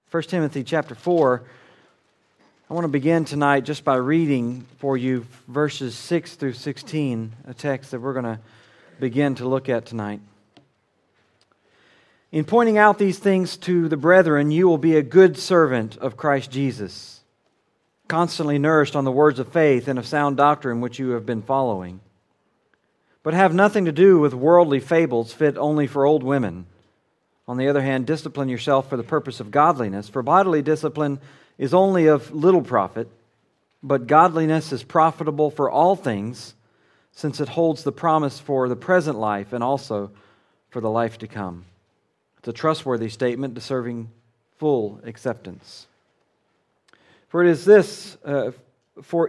1 Timothy chapter 4. I want to begin tonight just by reading for you verses 6 through 16, a text that we're going to begin to look at tonight. In pointing out these things to the brethren, you will be a good servant of Christ Jesus, constantly nourished on the words of faith and of sound doctrine which you have been following. But have nothing to do with worldly fables fit only for old women. On the other hand, discipline yourself for the purpose of godliness, for bodily discipline is only of little profit, but godliness is profitable for all things, since it holds the promise for the present life and also for the life to come. It's a trustworthy statement deserving full acceptance. For it is for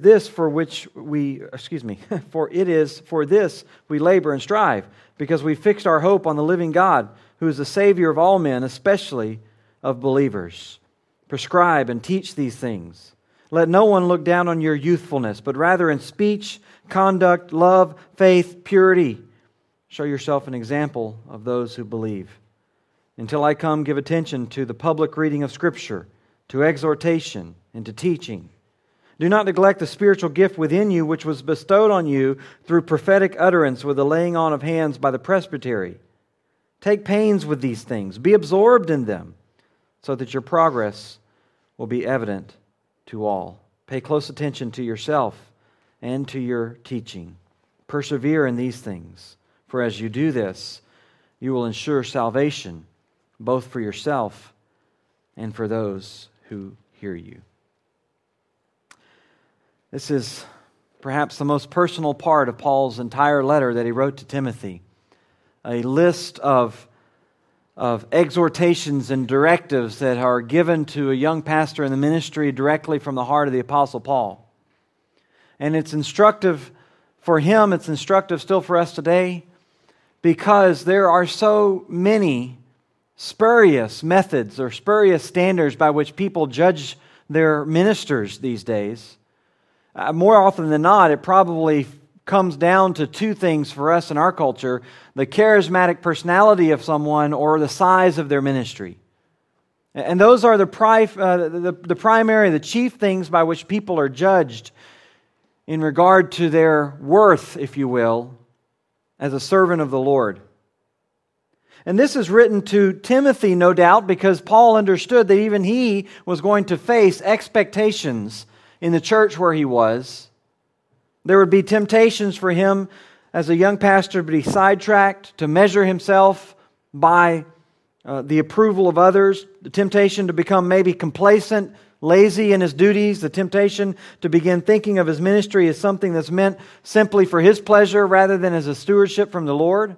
this we labor and strive, because we fixed our hope on the living God, who is the Savior of all men, especially of believers. Prescribe and teach these things. Let no one look down on your youthfulness, but rather in speech, conduct, love, faith, purity. Show yourself an example of those who believe. Until I come, give attention to the public reading of Scripture, to exhortation, and to teaching. Do not neglect the spiritual gift within you, which was bestowed on you through prophetic utterance with the laying on of hands by the presbytery. Take pains with these things. Be absorbed in them, so that your progress will be evident to all. Pay close attention to yourself and to your teaching. Persevere in these things, for as you do this, you will ensure salvation, both for yourself and for those who hear you. This is perhaps the most personal part of Paul's entire letter that he wrote to Timothy. A list of exhortations and directives that are given to a young pastor in the ministry directly from the heart of the Apostle Paul. And it's instructive for him, it's instructive still for us today, because there are so many spurious methods or spurious standards by which people judge their ministers these days. More often than not, it probably comes down to two things for us in our culture: the charismatic personality of someone or the size of their ministry. And those are the primary, the chief things by which people are judged in regard to their worth, if you will, as a servant of the Lord. And this is written to Timothy, no doubt, because Paul understood that even he was going to face expectations in the church where he was. There would be temptations for him as a young pastor to be sidetracked, to measure himself by the approval of others, the temptation to become maybe complacent, lazy in his duties, the temptation to begin thinking of his ministry as something that's meant simply for his pleasure rather than as a stewardship from the Lord.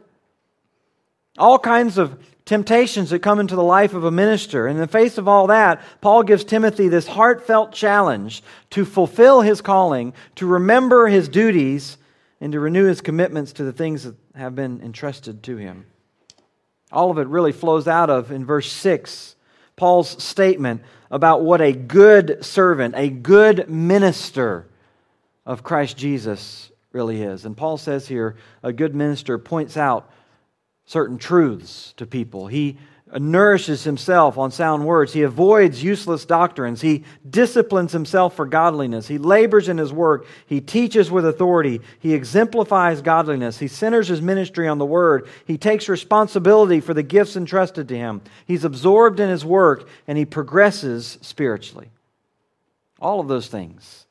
All kinds of temptations that come into the life of a minister. In the face of all that, Paul gives Timothy this heartfelt challenge to fulfill his calling, to remember his duties, and to renew his commitments to the things that have been entrusted to him. All of it really flows out of, in verse 6, Paul's statement about what a good servant, a good minister of Christ Jesus really is. And Paul says here, a good minister points out certain truths to people. He nourishes himself on sound words. He avoids useless doctrines. He disciplines himself for godliness. He labors in his work. He teaches with authority. He exemplifies godliness. He centers his ministry on the Word. He takes responsibility for the gifts entrusted to him. He's absorbed in his work, and he progresses spiritually. All of those things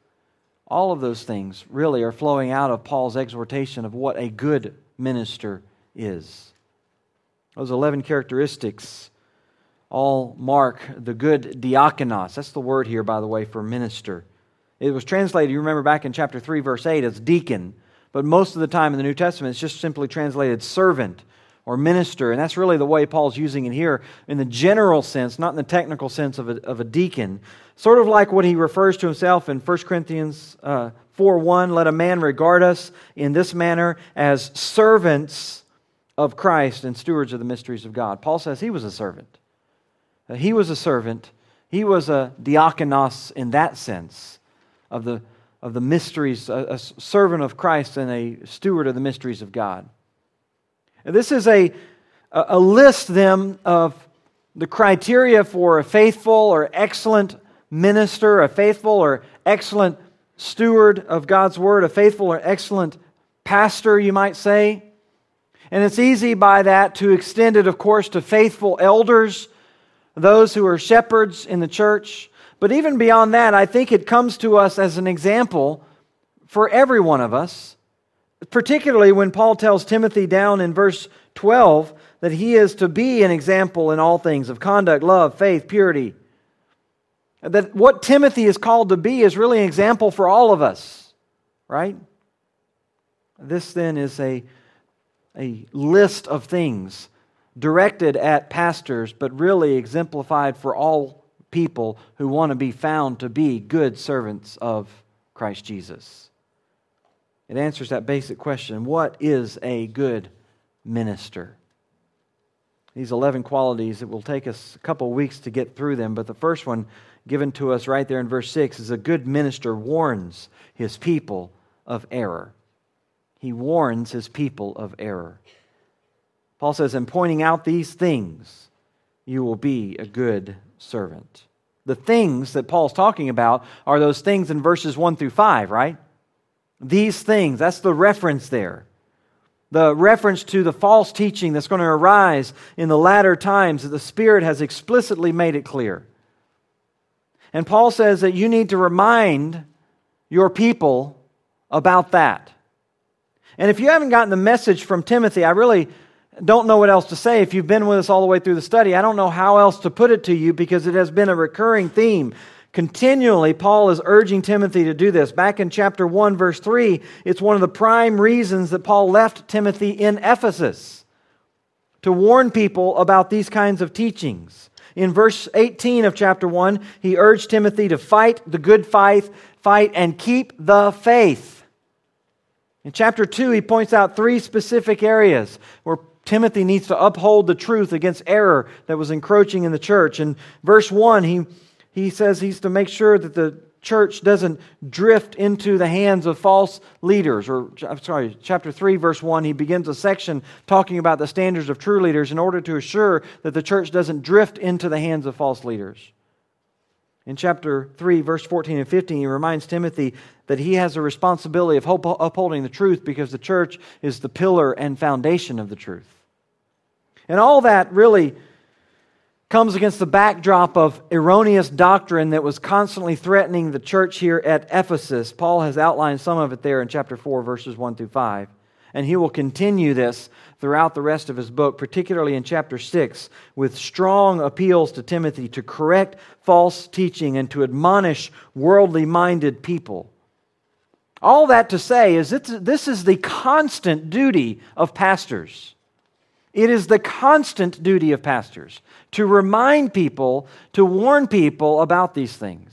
really are flowing out of Paul's exhortation of what a good minister is. Those 11 characteristics all mark the good diakonos. That's the word here, by the way, for minister. It was translated, you remember back in chapter 3, verse 8, as deacon. But most of the time in the New Testament, it's just simply translated servant or minister. And that's really the way Paul's using it here in the general sense, not in the technical sense of a deacon. Sort of like what he refers to himself in 1 Corinthians 4:1, let a man regard us in this manner as servants of Christ and stewards of the mysteries of God. Paul says he was a servant. He was a servant. He was a diakonos in that sense of the mysteries, a servant of Christ and a steward of the mysteries of God. And this is a list then of The criteria for a faithful or excellent minister, a faithful or excellent steward of God's Word, a faithful or excellent pastor, you might say. And it's easy by that to extend it, of course, to faithful elders, those who are shepherds in the church. But even beyond that, I think it comes to us as an example for every one of us, particularly when Paul tells Timothy down in verse 12 that he is to be an example in all things of conduct, love, faith, purity. That what Timothy is called to be is really an example for all of us, right? This then is a list of things directed at pastors, but really exemplified for all people who want to be found to be good servants of Christ Jesus. It answers that basic question: what is a good minister? These 11 qualities, it will take us a couple of weeks to get through them, but the first one given to us right there in verse 6 is a good minister warns his people of error. He warns his people of error. Paul says, in pointing out these things, you will be a good servant. The things that Paul's talking about are those things in verses 1 through 5, right? These things, that's the reference there. The reference to the false teaching that's going to arise in the latter times, that the Spirit has explicitly made it clear. And Paul says that you need to remind your people about that. And if you haven't gotten the message from Timothy, I really don't know what else to say. If you've been with us all the way through the study, I don't know how else to put it to you, because it has been a recurring theme. Continually, Paul is urging Timothy to do this. Back in chapter 1, verse 3, it's one of the prime reasons that Paul left Timothy in Ephesus, to warn people about these kinds of teachings. In verse 18 of chapter 1, he urged Timothy to fight the good fight and keep the faith. In chapter 2, he points out 3 specific areas where Timothy needs to uphold the truth against error that was encroaching in the church. In verse 1, he says he's to make sure that the church doesn't drift into the hands of false leaders. Chapter 3, verse 1, he begins a section talking about the standards of true leaders in order to assure that the church doesn't drift into the hands of false leaders. In chapter 3, verse 14 and 15, he reminds Timothy that he has a responsibility of upholding the truth, because the church is the pillar and foundation of the truth. And all that really comes against the backdrop of erroneous doctrine that was constantly threatening the church here at Ephesus. Paul has outlined some of it there in chapter 4, verses 1 through 5. And he will continue this throughout the rest of his book, particularly in chapter 6, with strong appeals to Timothy to correct false teaching and to admonish worldly-minded people. All that to say is this is the constant duty of pastors. It is the constant duty of pastors to remind people, to warn people about these things.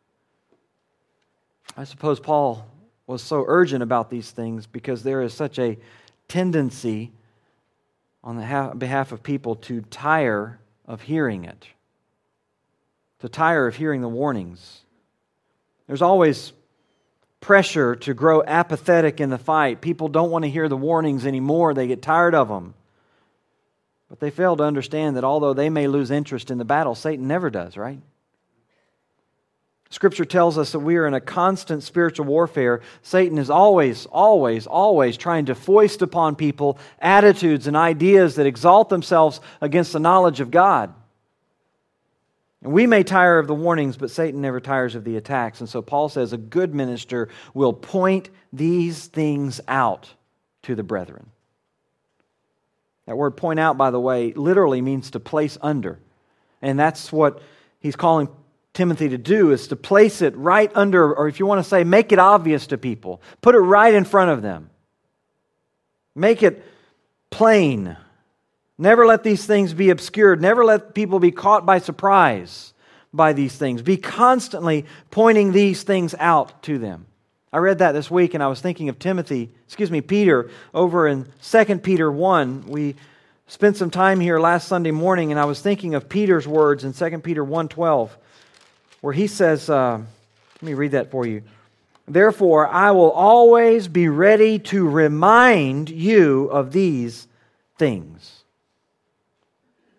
I suppose Paul was so urgent about these things because there is such a tendency on the behalf of people to tire of hearing it, to tire of hearing the warnings. There's always pressure to grow apathetic in the fight. People don't want to hear the warnings anymore. They get tired of them. But they fail to understand that although they may lose interest in the battle, Satan never does, right? Scripture tells us that we are in a constant spiritual warfare. Satan is always trying to foist upon people attitudes and ideas that exalt themselves against the knowledge of God. And we may tire of the warnings, but Satan never tires of the attacks. And so Paul says a good minister will point these things out to the brethren. That word point out, by the way, literally means to place under. And that's what he's calling Timothy to do, is to place it right under, or if you want to say, make it obvious to people. Put it right in front of them. Make it plain. Never let these things be obscured. Never let people be caught by surprise by these things. Be constantly pointing these things out to them. I read that this week and I was thinking of Peter, over in 2 Peter 1. We spent some time here last Sunday morning and I was thinking of Peter's words in 2 Peter 1:12, where he says, let me read that for you. Therefore, I will always be ready to remind you of these things.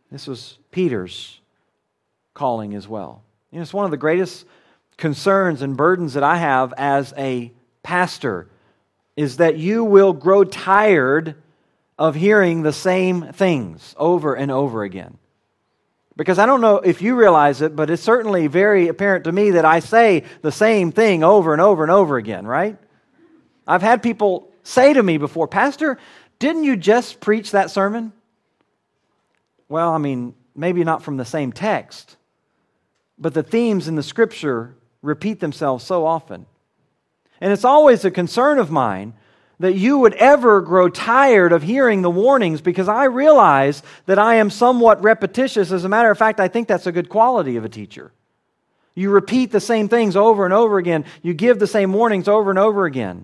This was Peter's calling as well. It's one of the greatest concerns and burdens that I have as a pastor is that you will grow tired of hearing the same things over and over again. Because I don't know if you realize it, but it's certainly very apparent to me that I say the same thing over and over and over again, right? I've had people say to me before, Pastor, didn't you just preach that sermon? Well, maybe not from the same text, but the themes in the Scripture repeat themselves so often. And it's always a concern of mine that you would ever grow tired of hearing the warnings, because I realize that I am somewhat repetitious. As a matter of fact, I think that's a good quality of a teacher. You repeat the same things over and over again. You give the same warnings over and over again.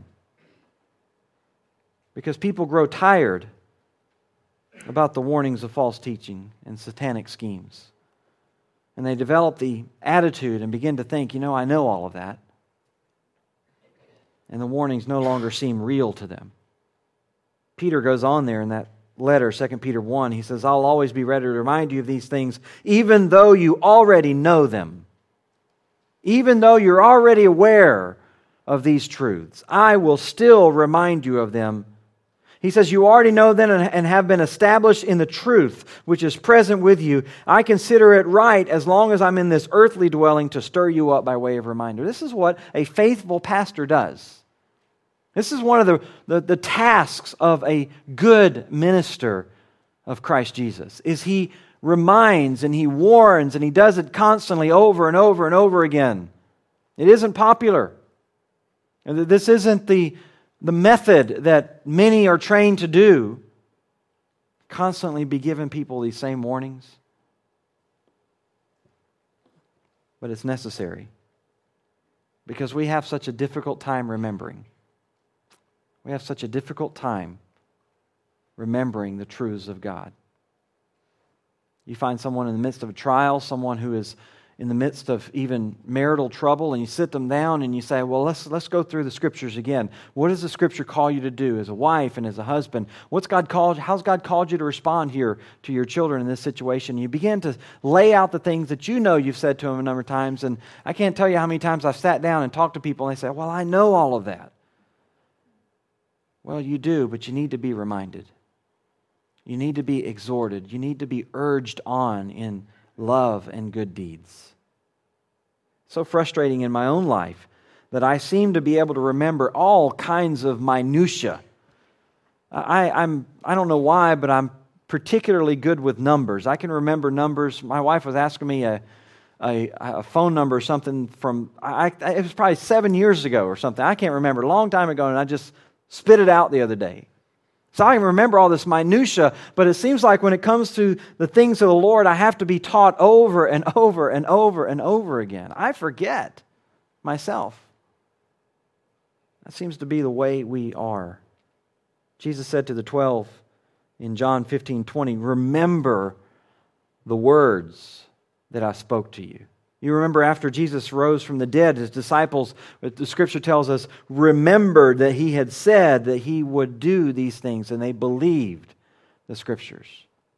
Because people grow tired about the warnings of false teaching and satanic schemes. And they develop the attitude and begin to think, I know all of that. And the warnings no longer seem real to them. Peter goes on there in that letter, 2 Peter 1. He says, I'll always be ready to remind you of these things, even though you already know them. Even though you're already aware of these truths, I will still remind you of them. He says, you already know them and have been established in the truth which is present with you. I consider it right, as long as I'm in this earthly dwelling, to stir you up by way of reminder. This is what a faithful pastor does. This is one of the tasks of a good minister of Christ Jesus, is he reminds and he warns, and he does it constantly over and over and over again. It isn't popular. This isn't the method that many are trained to do. Constantly be giving people these same warnings. But it's necessary, because we have such a difficult time remembering. We have such a difficult time remembering the truths of God. You find someone in the midst of a trial, someone who is in the midst of even marital trouble, and you sit them down and you say, well, let's go through the Scriptures again. What does the Scripture call you to do as a wife and as a husband? How's God called you to respond here to your children in this situation? You begin to lay out the things that you know you've said to them a number of times, and I can't tell you how many times I've sat down and talked to people and they say, well, I know all of that. Well, you do, but you need to be reminded. You need to be exhorted. You need to be urged on in love and good deeds. So frustrating in my own life that I seem to be able to remember all kinds of minutia. I don't know why, but I'm particularly good with numbers. I can remember numbers. My wife was asking me a phone number or something from, it was probably 7 years ago or something. I can't remember, a long time ago, and I just spit it out the other day. So I can remember all this minutia, but it seems like when it comes to the things of the Lord, I have to be taught over and over and over and over again. I forget myself. That seems to be the way we are. Jesus said to the 12 in John 15:20, remember the words that I spoke to you. You remember after Jesus rose from the dead, his disciples, the Scripture tells us, remembered that he had said that he would do these things, and they believed the Scriptures.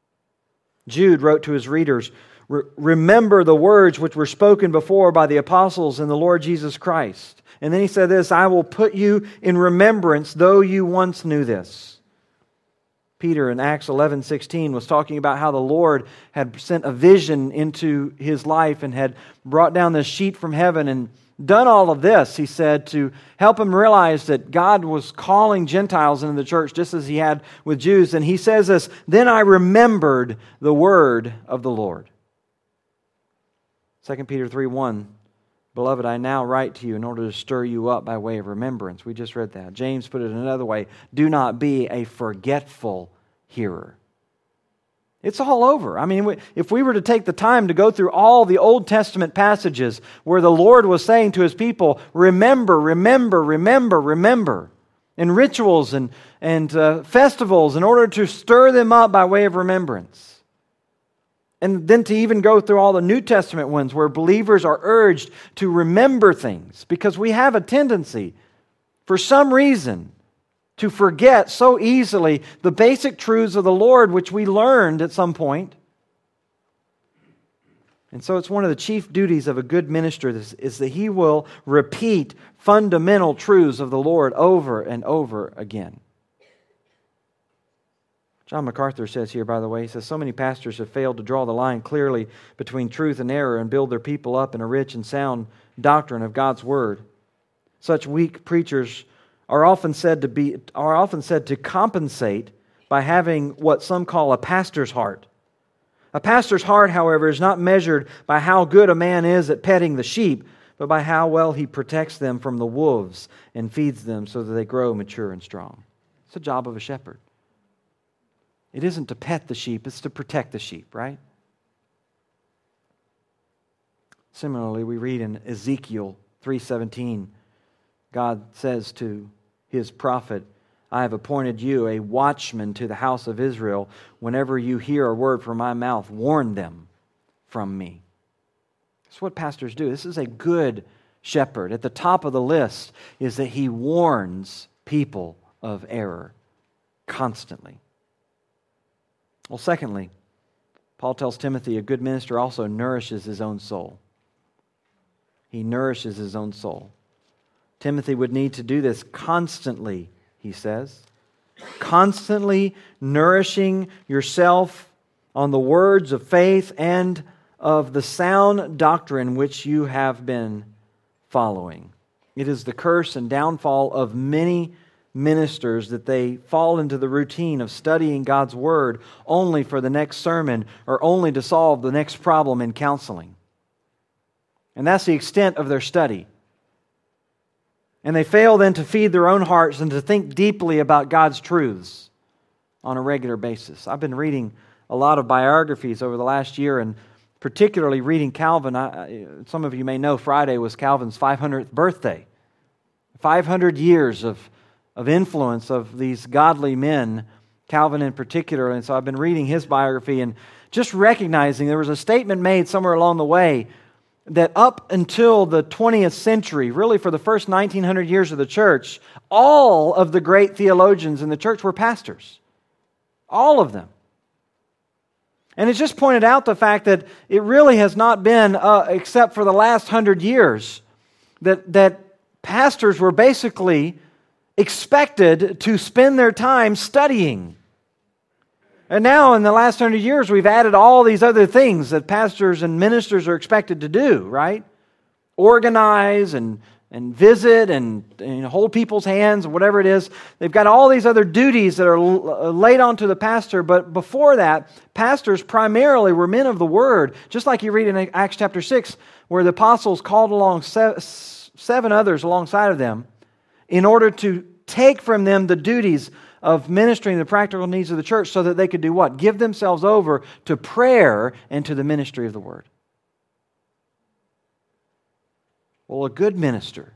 Jude wrote to his readers, remember the words which were spoken before by the apostles and the Lord Jesus Christ. And then he said this, I will put you in remembrance, though you once knew this. Peter in Acts 11:16 was talking about how the Lord had sent a vision into his life and had brought down this sheet from heaven and done all of this, he said, to help him realize that God was calling Gentiles into the church just as he had with Jews. And he says this, then I remembered the word of the Lord. 2 Peter 3:1, beloved, I now write to you in order to stir you up by way of remembrance. We just read that. James put it another way, do not be a forgetful hearer. It's all over. I mean, if we were to take the time to go through all the Old Testament passages where the Lord was saying to His people, remember, remember, remember, remember, and rituals and festivals in order to stir them up by way of remembrance. And then to even go through all the New Testament ones where believers are urged to remember things, because we have a tendency, for some reason, to forget so easily the basic truths of the Lord which we learned at some point. And so it's one of the chief duties of a good minister is that he will repeat fundamental truths of the Lord over and over again. John MacArthur says here, by the way, he says, so many pastors have failed to draw the line clearly between truth and error and build their people up in a rich and sound doctrine of God's Word. Such weak preachers are often said to compensate by having what some call a pastor's heart. A pastor's heart, however, is not measured by how good a man is at petting the sheep, but by how well he protects them from the wolves and feeds them so that they grow mature and strong. It's the job of a shepherd. It isn't to pet the sheep, it's to protect the sheep, right? Similarly, we read in Ezekiel 3:17, God says to His prophet, I have appointed you a watchman to the house of Israel. Whenever you hear a word from my mouth, warn them from me. That's what pastors do. This is a good shepherd. At the top of the list is that he warns people of error constantly. Well, secondly, Paul tells Timothy a good minister also nourishes his own soul. He nourishes his own soul. Timothy would need to do this constantly, he says. Constantly nourishing yourself on the words of faith and of the sound doctrine which you have been following. It is the curse and downfall of many ministers that they fall into the routine of studying God's Word only for the next sermon or only to solve the next problem in counseling. And that's the extent of their study. And they fail then to feed their own hearts and to think deeply about God's truths on a regular basis. I've been reading a lot of biographies over the last year, and particularly reading Calvin. Some of you may know Friday was Calvin's 500th birthday. 500 years of influence of these godly men, Calvin in particular. And so I've been reading his biography and just recognizing there was a statement made somewhere along the way that up until the 20th century, really for the first 1900 years of the church, all of the great theologians in the church were pastors. All of them. And it's just pointed out the fact that it really has not been, except for the last 100 years, that pastors were basically expected to spend their time studying. And now in the last 100 years, we've added all these other things that pastors and ministers are expected to do, right? Organize and visit and hold people's hands, whatever it is. They've got all these other duties that are laid onto the pastor. But before that, pastors primarily were men of the Word. Just like you read in Acts chapter 6, where the apostles called along seven others alongside of them in order to take from them the duties of ministering the practical needs of the church so that they could do what? Give themselves over to prayer and to the ministry of the Word. Well, a good minister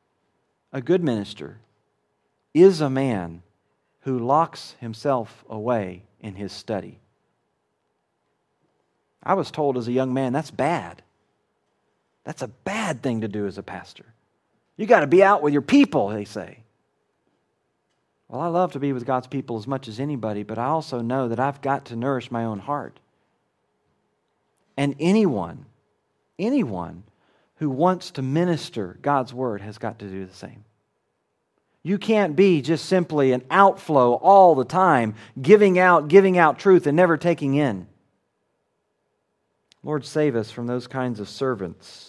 is a man who locks himself away in his study. I was told as a young man, that's bad. That's a bad thing to do as a pastor. You got to be out with your people, they say. Well, I love to be with God's people as much as anybody, but I also know that I've got to nourish my own heart. And anyone who wants to minister God's Word has got to do the same. You can't be just simply an outflow all the time, giving out truth and never taking in. Lord, save us from those kinds of servants.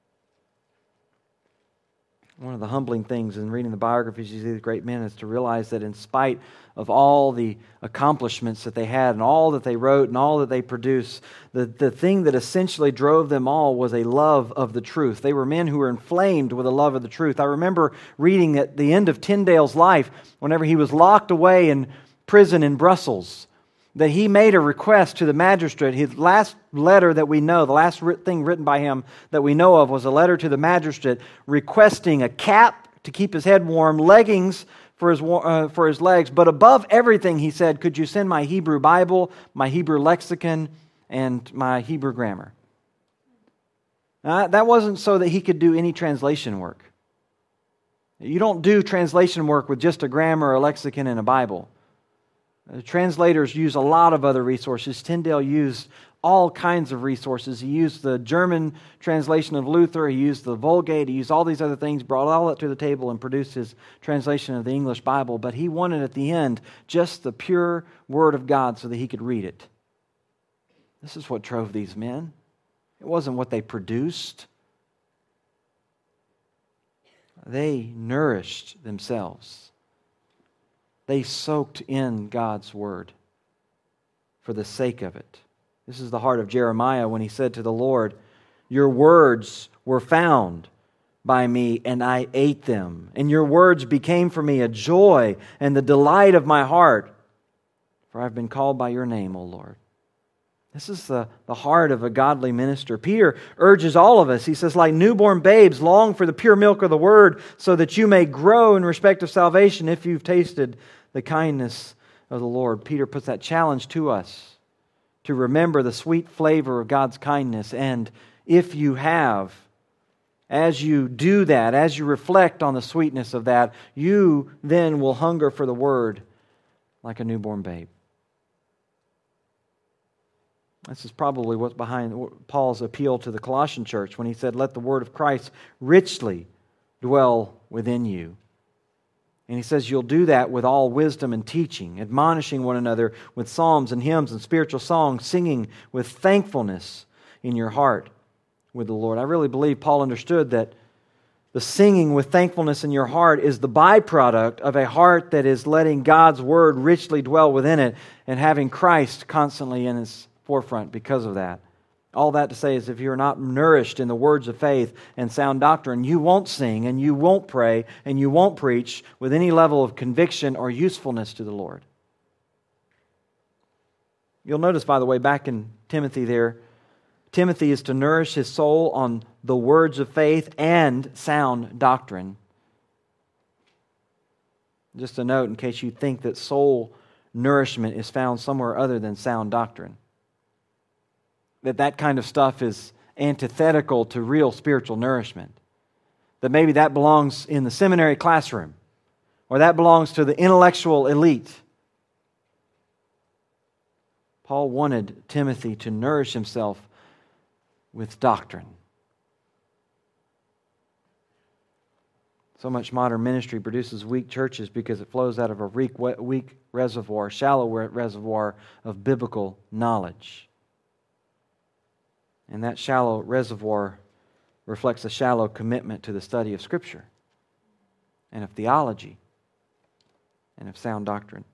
One of the humbling things in reading the biographies of these great men is to realize that in spite of all the accomplishments that they had and all that they wrote and all that they produced, the thing that essentially drove them all was a love of the truth. They were men who were inflamed with a love of the truth. I remember reading at the end of Tyndale's life, whenever he was locked away in prison in Brussels, that he made a request to the magistrate. His last letter that we know, the last thing written by him that we know of was a letter to the magistrate requesting a cap to keep his head warm, leggings for his legs, but above everything, he said, could you send my Hebrew Bible, my Hebrew lexicon, and my Hebrew grammar? Now, that wasn't so that he could do any translation work. You don't do translation work with just a grammar, a lexicon, and a Bible. Translators use a lot of other resources. Tyndale used all kinds of resources. He used the German translation of Luther. He used the Vulgate. He used all these other things, brought all that to the table and produced his translation of the English Bible. But he wanted at the end just the pure Word of God so that he could read it. This is what drove these men. It wasn't what they produced. They nourished themselves. They soaked in God's Word for the sake of it. This is the heart of Jeremiah when he said to the Lord, "Your words were found by me, and I ate them. And your words became for me a joy and the delight of my heart. For I've been called by your name, O Lord." This is the heart of a godly minister. Peter urges all of us. He says, like newborn babes, long for the pure milk of the Word, so that you may grow in respect of salvation if you've tasted the kindness of the Lord. Peter puts that challenge to us to remember the sweet flavor of God's kindness. And if you have, as you do that, as you reflect on the sweetness of that, you then will hunger for the Word like a newborn babe. This is probably what's behind Paul's appeal to the Colossian church when he said, "Let the word of Christ richly dwell within you." And he says you'll do that with all wisdom and teaching, admonishing one another with psalms and hymns and spiritual songs, singing with thankfulness in your heart with the Lord. I really believe Paul understood that the singing with thankfulness in your heart is the byproduct of a heart that is letting God's word richly dwell within it and having Christ constantly in its forefront because of that. All that to say is if you're not nourished in the words of faith and sound doctrine, you won't sing and you won't pray and you won't preach with any level of conviction or usefulness to the Lord. You'll notice, by the way, back in Timothy there, Timothy is to nourish his soul on the words of faith and sound doctrine. Just a note in case you think that soul nourishment is found somewhere other than sound doctrine. That kind of stuff is antithetical to real spiritual nourishment. That maybe that belongs in the seminary classroom, or that belongs to the intellectual elite. Paul wanted Timothy to nourish himself with doctrine. So much modern ministry produces weak churches because it flows out of a weak reservoir, shallow reservoir of biblical knowledge. And that shallow reservoir reflects a shallow commitment to the study of Scripture and of theology and of sound doctrine.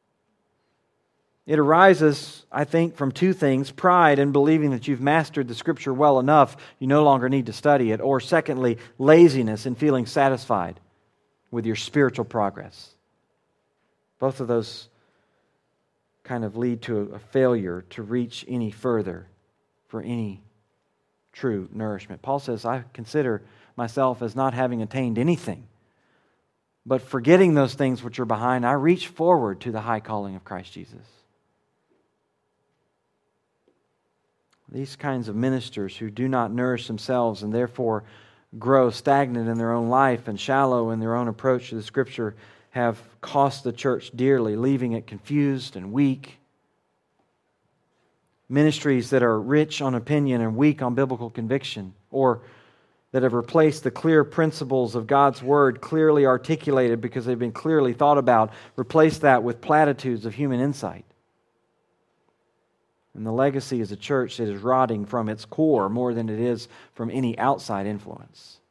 It arises, I think, from two things: pride in believing that you've mastered the Scripture well enough, you no longer need to study it, or secondly, laziness in feeling satisfied with your spiritual progress. Both of those kind of lead to a failure to reach any further for any true nourishment. Paul says, I consider myself as not having attained anything, but forgetting those things which are behind, I reach forward to the high calling of Christ Jesus. These kinds of ministers who do not nourish themselves and therefore grow stagnant in their own life and shallow in their own approach to the Scripture have cost the church dearly, leaving it confused and weak. Ministries that are rich on opinion and weak on biblical conviction, or that have replaced the clear principles of God's Word, clearly articulated because they've been clearly thought about, replace that with platitudes of human insight. And the legacy is a church that is rotting from its core more than it is from any outside influence.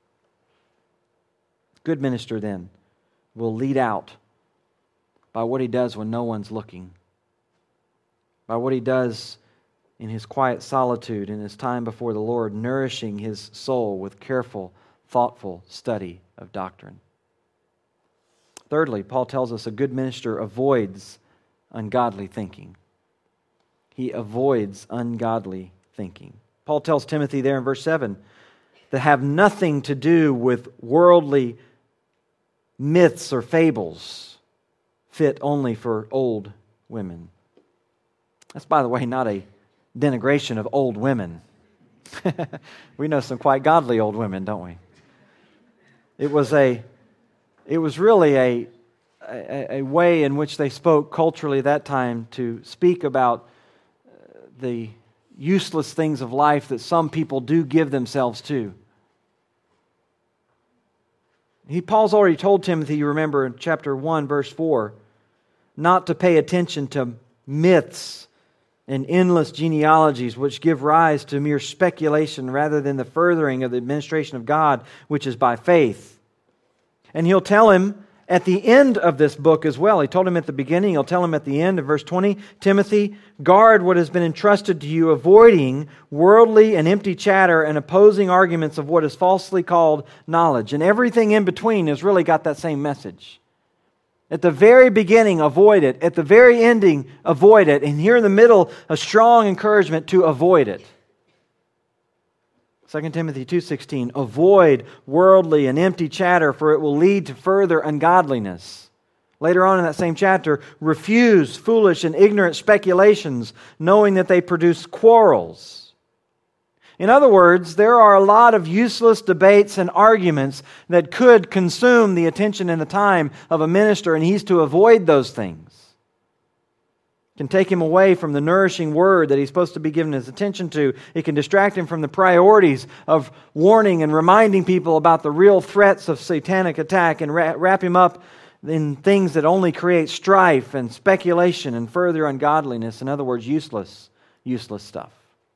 A good minister, then, will lead out by what he does when no one's looking, by what he does in his quiet solitude, in his time before the Lord, nourishing his soul with careful, thoughtful study of doctrine. Thirdly, Paul tells us a good minister avoids ungodly thinking. He avoids ungodly thinking. Paul tells Timothy there in verse 7 to have nothing to do with worldly myths or fables fit only for old women. That's, by the way, not a denigration of old women. We know some quite godly old women, don't we? It was really a way in which they spoke culturally at that time to speak about the useless things of life that some people do give themselves to. Paul's already told Timothy, you remember in chapter 1, verse 4, not to pay attention to myths and endless genealogies which give rise to mere speculation rather than the furthering of the administration of God, which is by faith. And he'll tell him at the end of this book as well. He told him at the beginning, he'll tell him at the end of verse 20, Timothy, guard what has been entrusted to you, avoiding worldly and empty chatter and opposing arguments of what is falsely called knowledge. And everything in between has really got that same message. At the very beginning, avoid it. At the very ending, avoid it. And here in the middle, a strong encouragement to avoid it. 2 Timothy 2:16, avoid worldly and empty chatter, for it will lead to further ungodliness. Later on in that same chapter, refuse foolish and ignorant speculations, knowing that they produce quarrels. In other words, there are a lot of useless debates and arguments that could consume the attention and the time of a minister, and he's to avoid those things. It can take him away from the nourishing word that he's supposed to be giving his attention to. It can distract him from the priorities of warning and reminding people about the real threats of satanic attack, and wrap him up in things that only create strife and speculation and further ungodliness. In other words, useless stuff.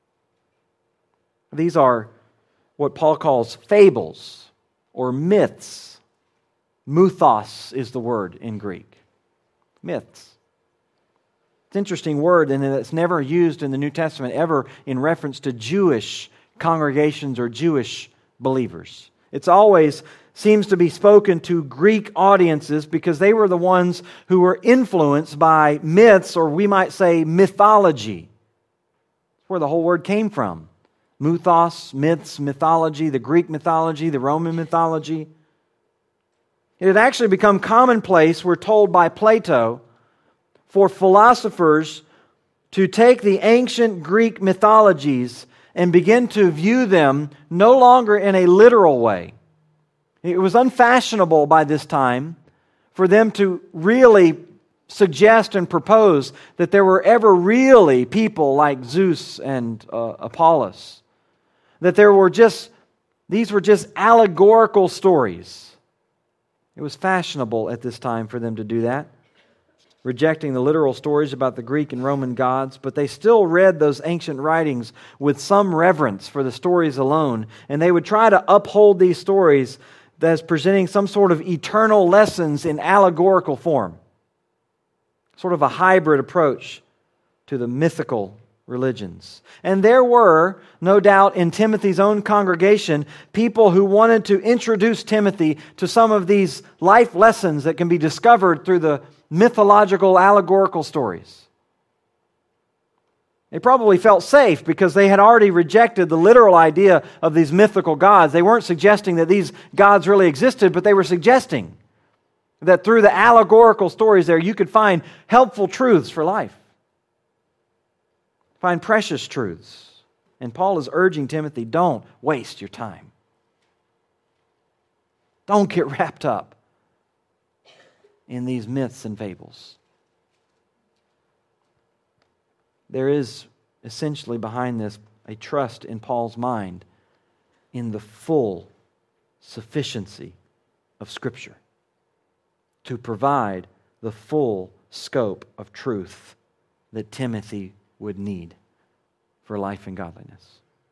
These are what Paul calls fables or myths. Muthos is the word in Greek. Myths. It's an interesting word in that it's never used in the New Testament ever in reference to Jewish congregations or Jewish believers. It's always seems to be spoken to Greek audiences because they were the ones who were influenced by myths, or we might say mythology. That's where the whole word came from. Muthos, myths, mythology, the Greek mythology, the Roman mythology. It had actually become commonplace, we're told by Plato, for philosophers to take the ancient Greek mythologies and begin to view them no longer in a literal way. It was unfashionable by this time for them to really suggest and propose that there were ever really people like Zeus and Apollos. That these were just allegorical stories. It was fashionable at this time for them to do that, rejecting the literal stories about the Greek and Roman gods, but they still read those ancient writings with some reverence for the stories alone, and they would try to uphold these stories as presenting some sort of eternal lessons in allegorical form. Sort of a hybrid approach to the mythical religions. And there were, no doubt, in Timothy's own congregation, people who wanted to introduce Timothy to some of these life lessons that can be discovered through the mythological, allegorical stories. They probably felt safe because they had already rejected the literal idea of these mythical gods. They weren't suggesting that these gods really existed, but they were suggesting that through the allegorical stories there, you could find helpful truths for life. Find precious truths. And Paul is urging Timothy, don't waste your time. Don't get wrapped up in these myths and fables. There is essentially behind this a trust in Paul's mind in the full sufficiency of Scripture to provide the full scope of truth that Timothy would need for life and godliness.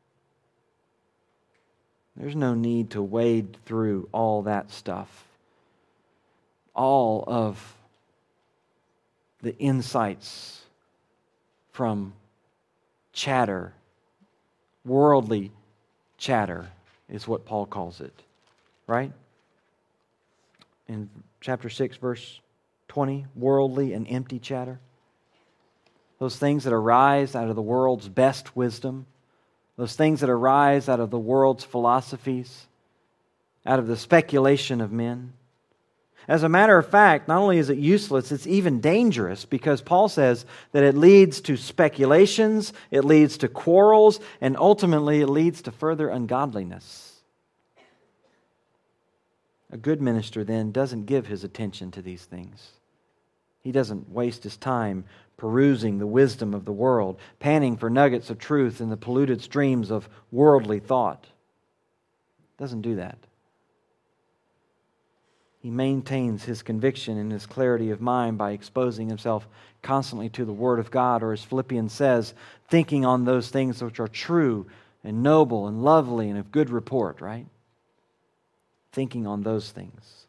There's no need to wade through all that stuff. All of the insights from chatter, worldly chatter is what Paul calls it, right? In chapter 6, verse 20, worldly and empty chatter. Those things that arise out of the world's best wisdom, those things that arise out of the world's philosophies, out of the speculation of men. As a matter of fact, not only is it useless, it's even dangerous because Paul says that it leads to speculations, it leads to quarrels, and ultimately it leads to further ungodliness. A good minister then doesn't give his attention to these things. He doesn't waste his time perusing the wisdom of the world, panning for nuggets of truth in the polluted streams of worldly thought. Doesn't do that. He maintains his conviction and his clarity of mind by exposing himself constantly to the Word of God, or as Philippians says, thinking on those things which are true and noble and lovely and of good report, right? Thinking on those things.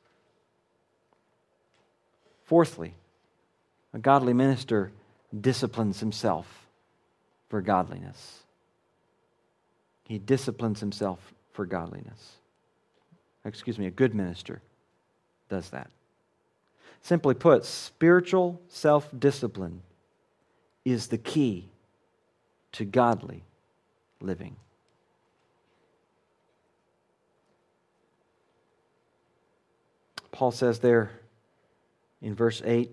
Fourthly, a godly minister disciplines himself for godliness. He disciplines himself for godliness. A good minister does that. Simply put, spiritual self-discipline is the key to godly living. Paul says there in verse 8,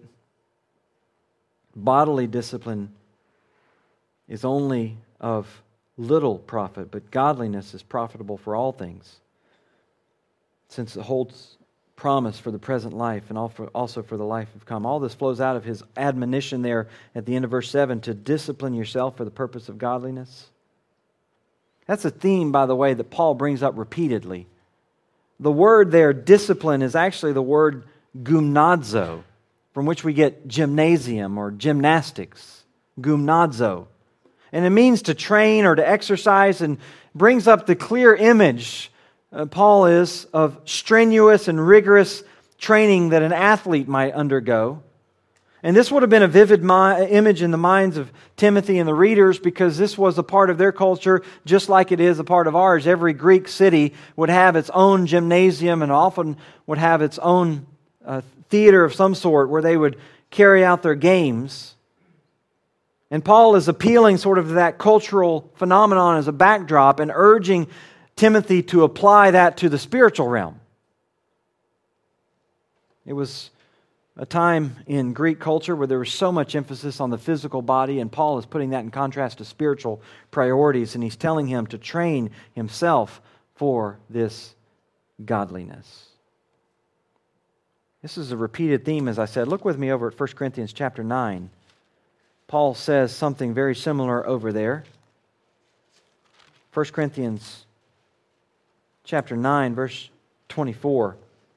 bodily discipline is only of little profit, but godliness is profitable for all things, since it holds promise for the present life and also for the life to come. All this flows out of his admonition there at the end of verse 7, to discipline yourself for the purpose of godliness. That's a theme, by the way, that Paul brings up repeatedly. The word there, discipline, is actually the word gymnazo, from which we get gymnasium or gymnastics. Gymnazo. And it means to train or to exercise, and brings up the clear image, Paul is, of strenuous and rigorous training that an athlete might undergo. And this would have been a vivid image in the minds of Timothy and the readers, because this was a part of their culture just like it is a part of ours. Every Greek city would have its own gymnasium and often would have its own theater of some sort where they would carry out their games. And Paul is appealing sort of to that cultural phenomenon as a backdrop and urging Timothy to apply that to the spiritual realm. It was a time in Greek culture where there was so much emphasis on the physical body, and Paul is putting that in contrast to spiritual priorities, and he's telling him to train himself for this godliness. This is a repeated theme, as I said. Look with me over at 1 Corinthians chapter 9. Paul says something very similar over there. 1 Corinthians chapter 9, verse 24.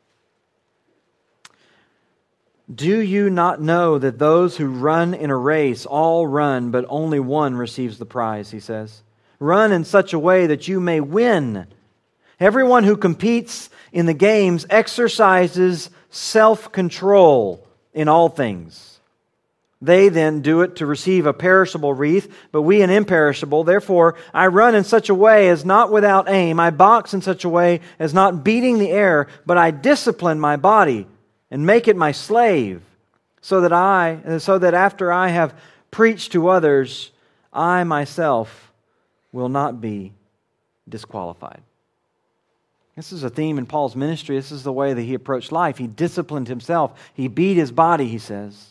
Do you not know that those who run in a race all run, but only one receives the prize, he says. Run in such a way that you may win. Everyone who competes in the games exercises self-control in all things. They then do it to receive a perishable wreath, but we an imperishable. Therefore, I run in such a way as not without aim. I box in such a way as not beating the air, but I discipline my body and make it my slave, so that after I have preached to others, I myself will not be disqualified. This is a theme in Paul's ministry. This is the way that he approached life. He disciplined himself. He beat his body, he says.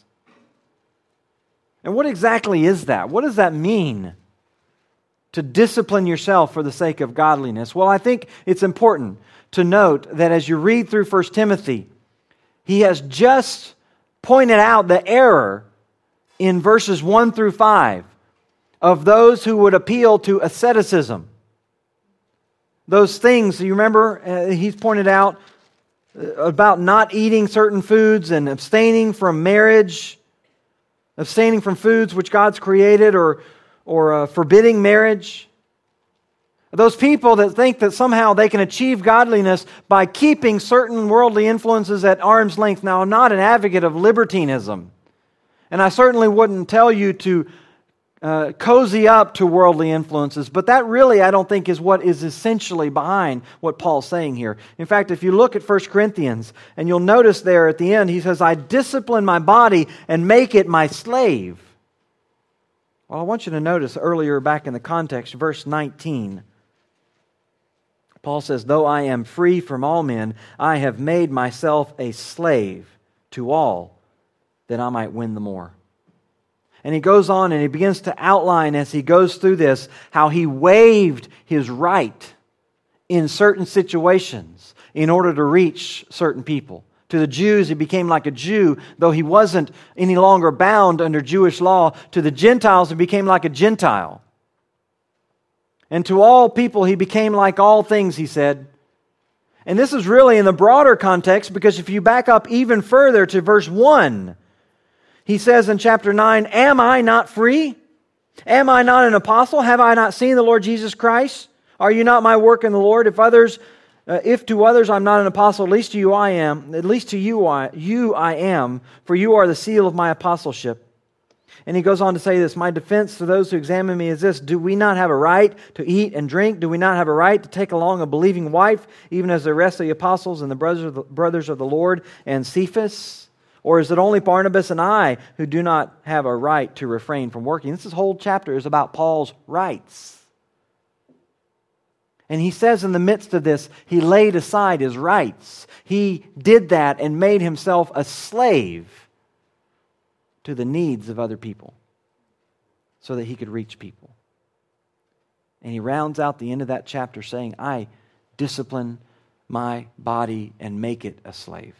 And what exactly is that? What does that mean, to discipline yourself for the sake of godliness? Well, I think it's important to note that as you read through 1 Timothy, he has just pointed out the error in verses 1 through 5 of those who would appeal to asceticism. Those things, you remember, he's pointed out about not eating certain foods and abstaining from marriage, abstaining from foods which God's created, or forbidding marriage. Those people that think that somehow they can achieve godliness by keeping certain worldly influences at arm's length. Now, I'm not an advocate of libertinism, and I certainly wouldn't tell you to cozy up to worldly influences, but that really, I don't think, is what is essentially behind what Paul's saying here. In fact, if you look at 1 Corinthians, and you'll notice there at the end, he says, I discipline my body and make it my slave. Well, I want you to notice earlier back in the context, verse 19, Paul says, though I am free from all men, I have made myself a slave to all, that I might win the more. And he goes on and he begins to outline as he goes through this how he waived his right in certain situations in order to reach certain people. To the Jews, he became like a Jew, though he wasn't any longer bound under Jewish law. To the Gentiles, he became like a Gentile. And to all people, he became like all things, he said. And this is really in the broader context, because if you back up even further to verse 1, he says in chapter 9, "Am I not free? Am I not an apostle? Have I not seen the Lord Jesus Christ? Are you not my work in the Lord? If to others I'm not an apostle, at least to you I am. At least to you I am, for you are the seal of my apostleship." And he goes on to say this, "My defense to those who examine me is this: do we not have a right to eat and drink? Do we not have a right to take along a believing wife, even as the rest of the apostles and the brothers of the Lord and Cephas? Or is it only Barnabas and I who do not have a right to refrain from working?" This whole chapter is about Paul's rights. And he says in the midst of this, he laid aside his rights. He did that and made himself a slave to the needs of other people so that he could reach people. And he rounds out the end of that chapter saying, "I discipline my body and make it a slave."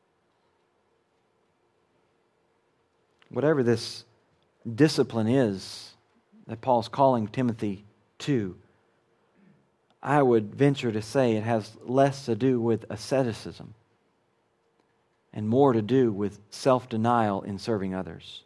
Whatever this discipline is that Paul's calling Timothy to, I would venture to say it has less to do with asceticism and more to do with self-denial in serving others.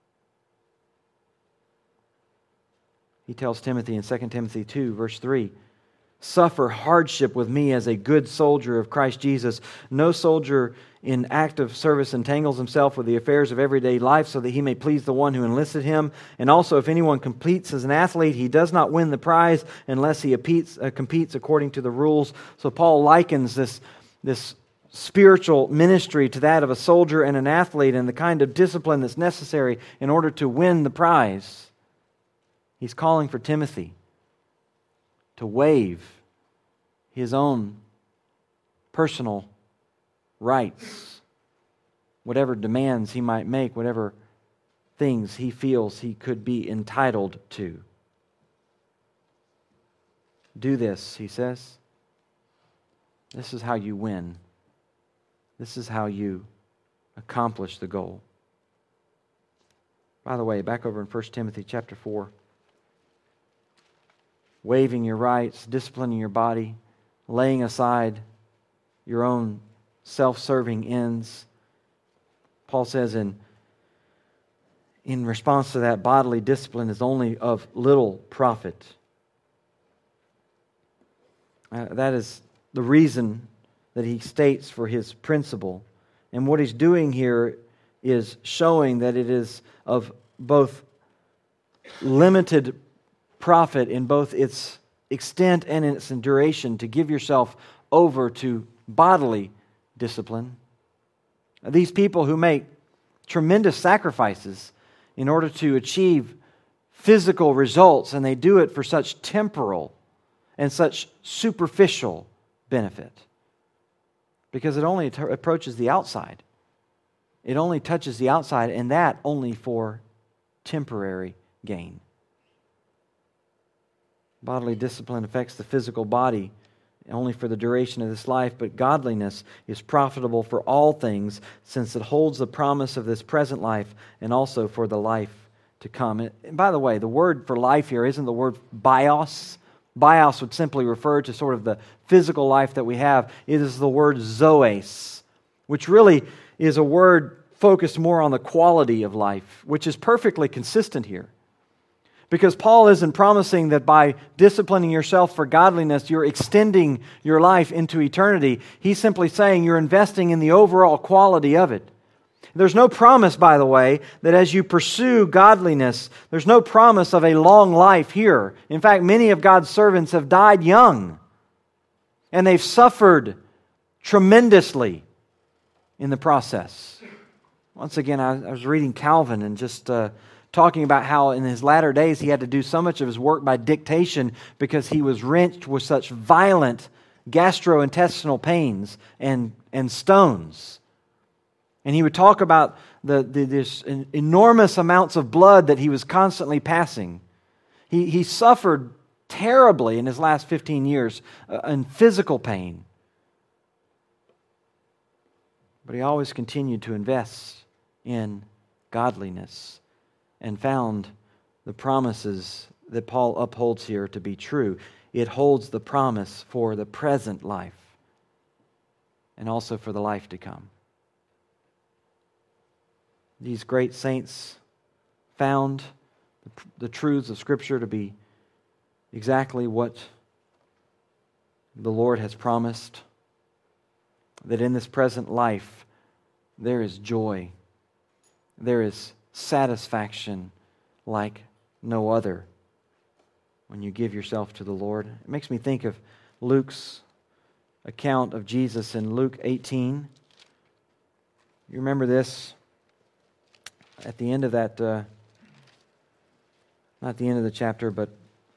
He tells Timothy in 2 Timothy 2, verse 3, "Suffer hardship with me as a good soldier of Christ Jesus. No soldier in active service entangles himself with the affairs of everyday life so that he may please the one who enlisted him. And also, if anyone competes as an athlete, he does not win the prize unless he competes according to the rules." So Paul likens this spiritual ministry to that of a soldier and an athlete and the kind of discipline that's necessary in order to win the prize. He's calling for Timothy to waive his own personal rights, whatever demands he might make, whatever things he feels he could be entitled to. Do this, he says. This is how you win. This is how you accomplish the goal. By the way, back over in 1 Timothy chapter 4, waiving your rights, disciplining your body, laying aside your own self-serving ends. Paul says in response to that, bodily discipline is only of little profit. That is the reason that he states for his principle. And what he's doing here is showing that it is of both limited profit in both its extent and in its duration to give yourself over to bodily discipline. These people who make tremendous sacrifices in order to achieve physical results, and they do it for such temporal and such superficial benefit, because it only approaches the outside. It only touches the outside, and that only for temporary gain. Bodily discipline affects the physical body only for the duration of this life, but godliness is profitable for all things, since it holds the promise of this present life and also for the life to come. And by the way, the word for life here isn't the word bios. Bios would simply refer to sort of the physical life that we have. It is the word zoes, which really is a word focused more on the quality of life, which is perfectly consistent here. Because Paul isn't promising that by disciplining yourself for godliness, you're extending your life into eternity. He's simply saying you're investing in the overall quality of it. There's no promise, by the way, that as you pursue godliness, there's no promise of a long life here. In fact, many of God's servants have died young, and they've suffered tremendously in the process. Once again, I was reading Calvin and just talking about how in his latter days he had to do so much of his work by dictation because he was wrenched with such violent gastrointestinal pains and stones. And he would talk about this enormous amounts of blood that he was constantly passing. He suffered terribly in his last 15 years in physical pain. But he always continued to invest in godliness and found the promises that Paul upholds here to be true. It holds the promise for the present life and also for the life to come. These great saints found the truths of Scripture to be exactly what the Lord has promised, that in this present life there is joy, there is satisfaction like no other when you give yourself to the Lord. It makes me think of Luke's account of Jesus in Luke 18. You remember this? At the end of that, not the end of the chapter, but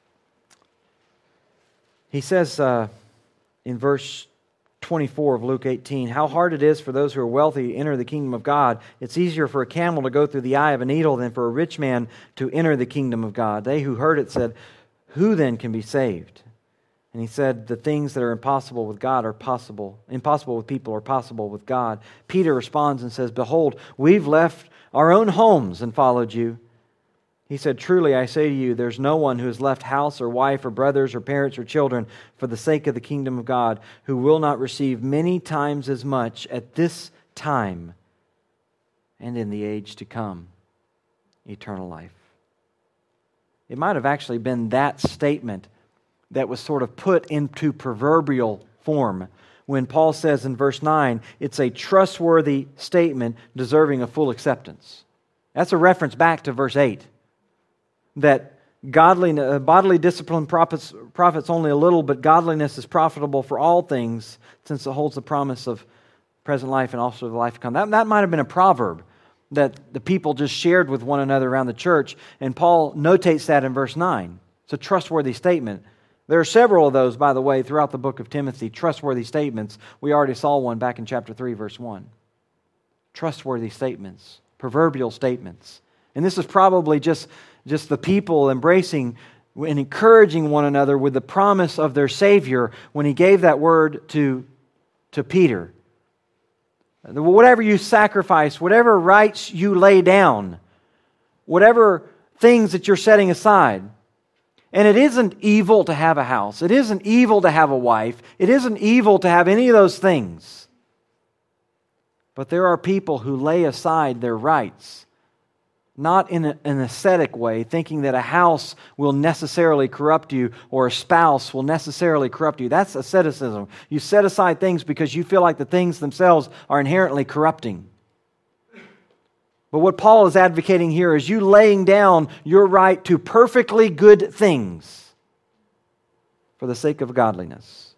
he says in verse 24 of Luke 18, how hard it is for those who are wealthy to enter the kingdom of God. It's easier for a camel to go through the eye of a needle than for a rich man to enter the kingdom of God. They who heard it said, who then can be saved? And he said, the things that are impossible with God are possible. Impossible with people are possible with God. Peter responds and says, behold, we've left our own homes and followed you. He said, truly I say to you, there's no one who has left house or wife or brothers or parents or children for the sake of the kingdom of God who will not receive many times as much at this time and in the age to come, eternal life. It might have actually been that statement that was sort of put into proverbial form when Paul says in verse 9, it's a trustworthy statement deserving of full acceptance. That's a reference back to verse 8. That bodily discipline profits only a little, but godliness is profitable for all things, since it holds the promise of present life and also the life to come. That might have been a proverb that the people just shared with one another around the church, and Paul notates that in verse 9. It's a trustworthy statement. There are several of those, by the way, throughout the book of Timothy, trustworthy statements. We already saw one back in chapter 3, verse 1. Trustworthy statements, proverbial statements. And this is probably just the people embracing and encouraging one another with the promise of their Savior when He gave that word to Peter. Whatever you sacrifice, whatever rights you lay down, whatever things that you're setting aside. And it isn't evil to have a house. It isn't evil to have a wife. It isn't evil to have any of those things. But there are people who lay aside their rights, not in an ascetic way, thinking that a house will necessarily corrupt you or a spouse will necessarily corrupt you. That's asceticism. You set aside things because you feel like the things themselves are inherently corrupting. But what Paul is advocating here is you laying down your right to perfectly good things for the sake of godliness.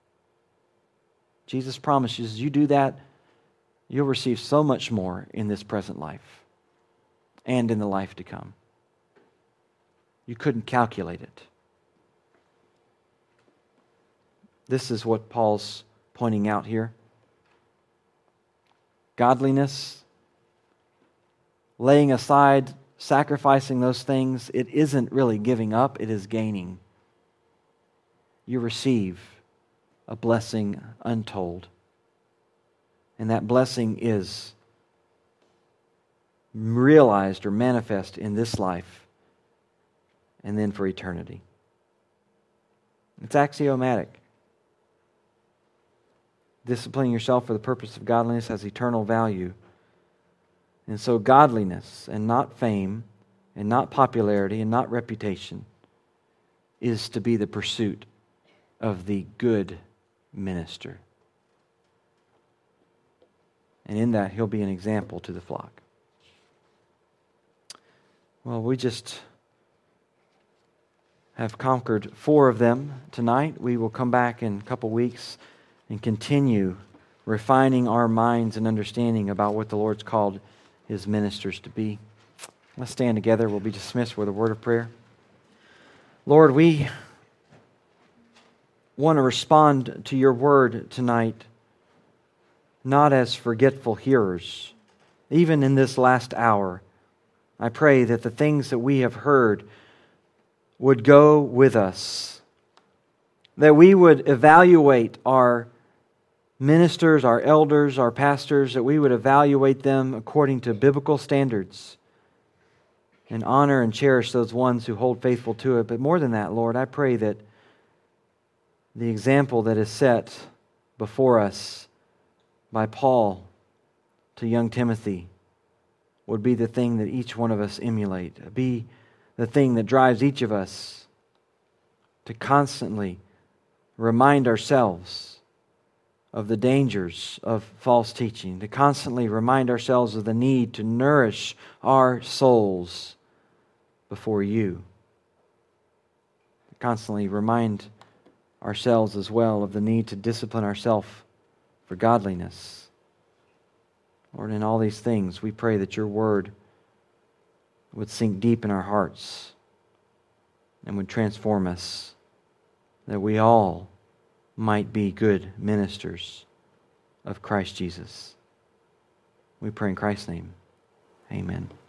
Jesus promises you do that, you'll receive so much more in this present life and in the life to come. You couldn't calculate it. This is what Paul's pointing out here. Godliness, laying aside, sacrificing those things, it isn't really giving up, it is gaining. You receive a blessing untold. And that blessing is realized or manifest in this life and then for eternity. It's axiomatic. Disciplining yourself for the purpose of godliness has eternal value. And so godliness and not fame and not popularity and not reputation is to be the pursuit of the good minister. And in that, he'll be an example to the flock. Well, we just have conquered 4 of them tonight. We will come back in a couple weeks and continue refining our minds and understanding about what the Lord's called His ministers to be. Let's stand together. We'll be dismissed with a word of prayer. Lord, we want to respond to your word tonight, not as forgetful hearers. Even in this last hour, I pray that the things that we have heard would go with us, that we would evaluate our ministers, our elders, our pastors, that we would evaluate them according to biblical standards and honor and cherish those ones who hold faithful to it. But more than that, Lord, I pray that the example that is set before us by Paul to young Timothy would be the thing that each one of us emulate, be the thing that drives each of us to constantly remind ourselves of the dangers of false teaching, to constantly remind ourselves of the need to nourish our souls before you, to constantly remind ourselves as well of the need to discipline ourselves for godliness. Lord, in all these things, we pray that your word would sink deep in our hearts and would transform us, that we all might be good ministers of Christ Jesus. We pray in Christ's name. Amen.